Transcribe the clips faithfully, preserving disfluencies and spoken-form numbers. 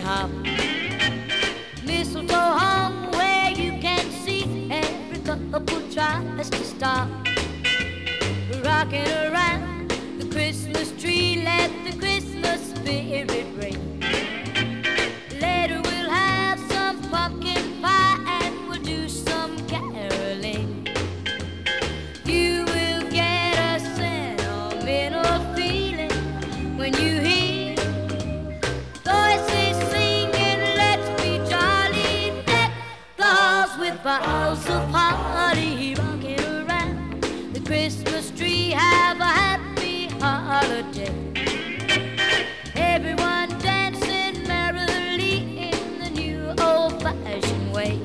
hop. Mistletoe hung where you can see every couple tries to stop. Rocking around the Christmas tree, let the Christmas spirit ring. Later we'll have some pumpkin pie and we'll do some caroling. You will get a sentimental feeling when you hear voices singing, let's be jolly, deck the halls with boughs of holly. Rocking around the Christmas tree, have a happy holiday. Everyone dancing merrily in the new old-fashioned way.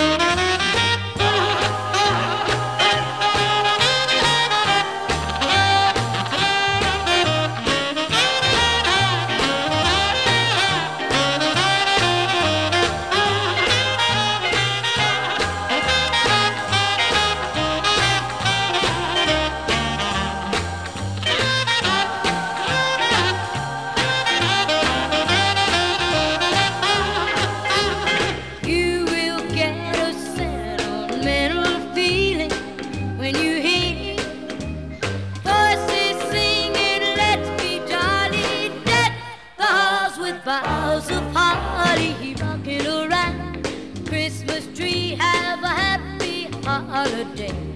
When you hear voices singing, let's be jolly, deck the halls with boughs of holly. Rocking around the Christmas tree, have a happy holiday.